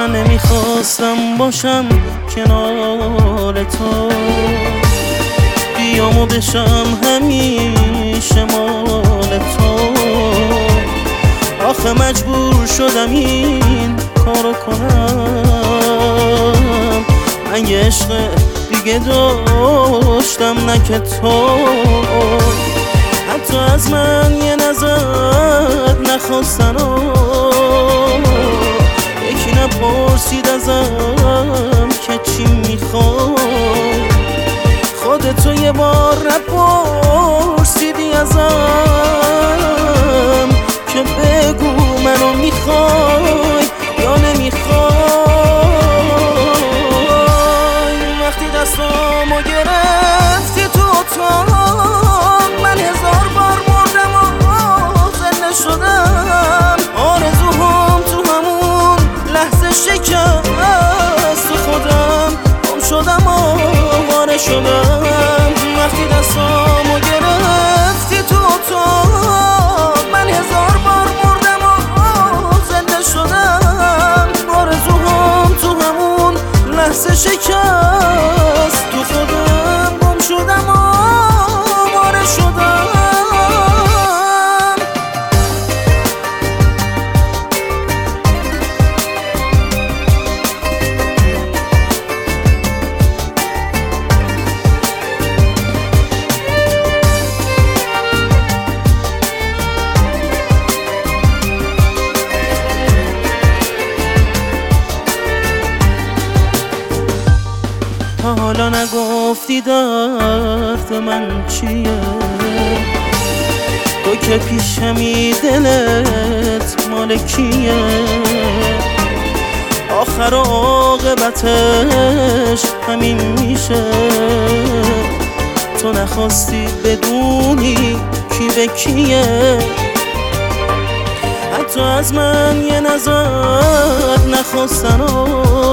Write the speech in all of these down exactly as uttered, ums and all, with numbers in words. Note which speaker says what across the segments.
Speaker 1: من نمیخواستم باشم کنار تو، بیام و بشم همیشه مال تو. آخه مجبور شدم این کارو کنم، من یه عشق دیگه داشتم نه که تو. حتی از من یه نظر نخواستن و یکی نپرسید ازم که چی میخوای. خودتو یه بار نپرسیدی ازم که بگو منو میخوای یا نمیخوای. وقتی دستامو گرفتی تو اتاق، من هزار بار مردم و زنده شدم. آرزوهام تو همون لحظه شکست، تو خودم گم شدم و واره شدم. وقتی دستامو گرفتی تو اتاق، من هزار بار مردم و زنده شدم. آرزوهام تو همون لحظه شکست، تو خودم گم شدم و واره شدم. حالا نگفتی درد من چیه، تو که پیشمی دلت مال کیه. آخر عاقبتش همین میشه، تو نخواستی بدونی کی به کیه. حتی از من یه نظر نخواستن و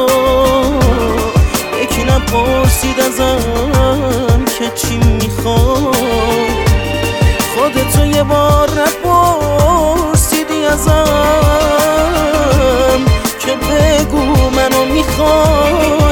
Speaker 1: یکی نپرسید ازم که چی میخوای. خودتو یه بار نپرسیدی ازم که بگو منو میخوای